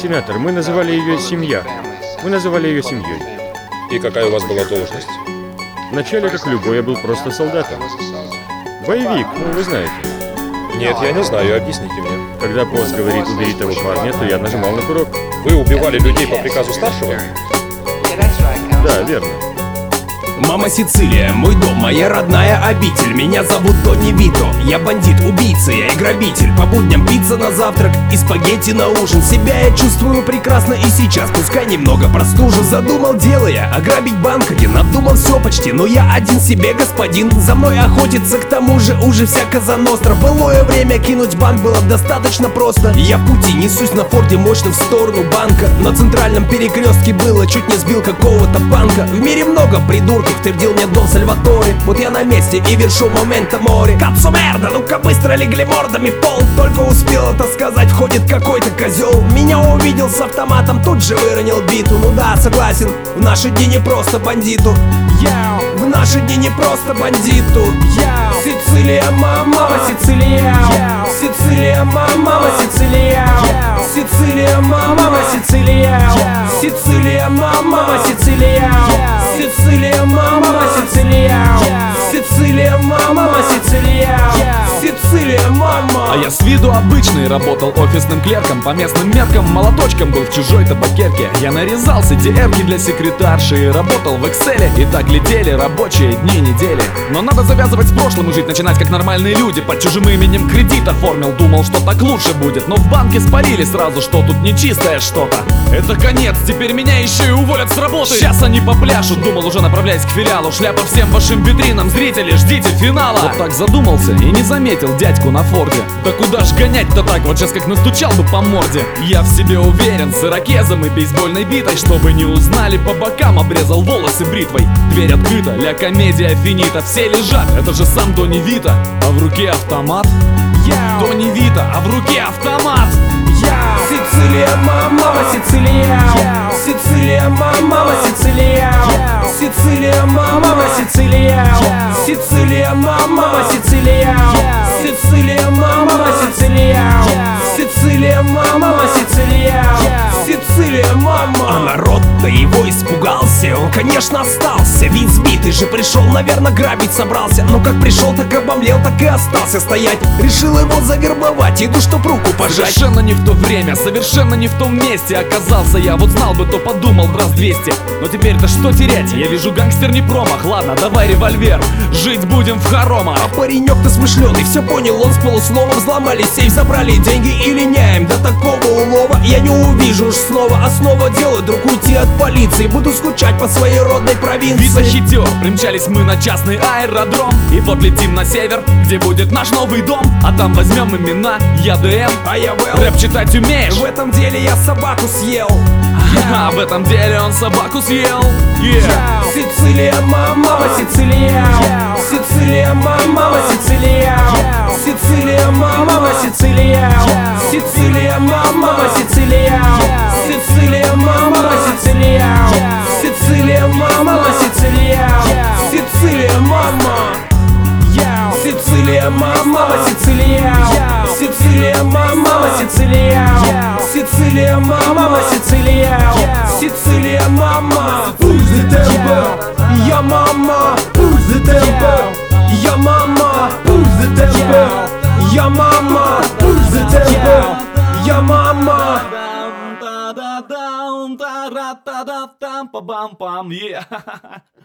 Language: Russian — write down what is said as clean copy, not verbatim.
сенатор, мы называли ее семья. Мы называли ее семьей. И какая у вас была должность? Вначале, как любой, я был просто солдатом. Боевик, ну вы знаете. Нет, я не знаю, объясните мне. Когда босс говорит убери того парня, то я нажимал на курок. Вы убивали людей по приказу старшего? Да, верно. Мама Сицилия, мой дом, моя родная обитель. Меня зовут Тони Вито. Я бандит, убийца, я и грабитель. По будням пицца на завтрак и спагетти на ужин. Себя я чувствую прекрасно и сейчас, пускай немного простужен. Задумал дело я ограбить банк один. Надумал все почти, но я один себе господин. За мной охотится, к тому же уже вся Коза Ностра. В былое время кинуть банк было достаточно просто. Я в пути, несусь на форте мощно в сторону банка. На центральном перекрестке было, чуть не сбил какого-то панка. В мире много придурков, твердил мне Дон Сальваторе. Вот я на месте и вершу момента море. Кацу мерда, ну-ка быстро легли мордами в пол. Только успел это сказать, входит какой-то козел. Меня увидел с автоматом, тут же выронил биту. Ну да, согласен, в наши дни не просто бандиту. В наши дни не просто бандиту. Сицилия, мама, Сицилия. Сицилия, мама, Сицилия. Сицилия, мама, Сицилия. Сицилия, мама, Сицилия. Сицилия, мама, Сицилия. Сицилия, мама, Сицилия. Сицилия, мама. А я с виду обычный, работал офисным клерком. По местным меркам молоточком был в чужой табакерке. Я нарезал CDR-ки для секретарши и работал в Excel. И так летели рабочие дни, недели. Но надо завязывать с прошлым и жить, начинать как нормальные люди. Под чужим именем кредит оформил, думал, что так лучше будет. Но в банке спалили сразу, что тут нечистое что-то. Это конец, теперь меня еще и уволят с работы. Сейчас они попляшут, думал, уже направляясь к филиалу. Шляпа всем вашим витринам, зрители, ждите финала. Вот так задумался и не заметил дядьку на форде. Да куда ж гонять-то так, вот сейчас как настучал бы по морде. Я в себе уверен, с ирокезом и бейсбольной битой. Чтобы не узнали, по бокам обрезал волосы бритвой. Дверь открыта, ля комедия финита. Все лежат, это же сам Тони Вито. А в руке автомат. Тони Вито, а в руке автомат. Сицилия, мама, Сицилия. Сицилия, мама, Сицилия. Сицилия, мама, Сицилия. Сицилия, мама, Сицилия. Сицилия, мама, Сицилия. Сицилия, мама, Сицилия. Сицилия, мама. А народ-то его испугался. Он, конечно, остался. Ведь сбитый же пришел, наверное, грабить собрался. Но как пришел, так обомлел, так и остался стоять. Решил его завербовать, иду, чтоб руку пожать. Совершенно не в то время, совершенно не в том месте оказался я. Вот знал бы, то подумал в раз 200. Но теперь-то что терять? Я вижу, гангстер не промах. Ладно, давай револьвер, жить будем в хоромах. А паренек-то смышленый, все понял он с полуслова. Взломали сейф, забрали деньги и линяем. До такого улова я не увижу уж снова. А снова делаю друг уйти от полиции. Буду скучать по своей родной провинции. Вито хитер, примчались мы на частный аэродром. И вот летим на север, где будет наш новый дом. А там возьмем имена, я ДМ, а я Вэл. Рэп читать умеешь? В этом деле я собаку съел. А в этом деле он собаку съел. Сицилия, мама, Сицилия. Сицилия, мама, Сицилия. Сицилия, мама, Сицилия. Сицилия, мама, Сицилия. Сицилия, мама, Сицилия. Сицилия, мама, Сицилия. Сицилия, мама. Сицилия, мама, Сицилия. Сицилия, мама, Сицилия. Сицилия, мама, Сицилия. Сицилия, мама. Push the tempo. Я мама. Push the tempo. Я мама. Push the tempo. Я мама. Push the tempo. Я мама. Та-да-даун, та-ра-та-да-там, па-бам-пам, yeah.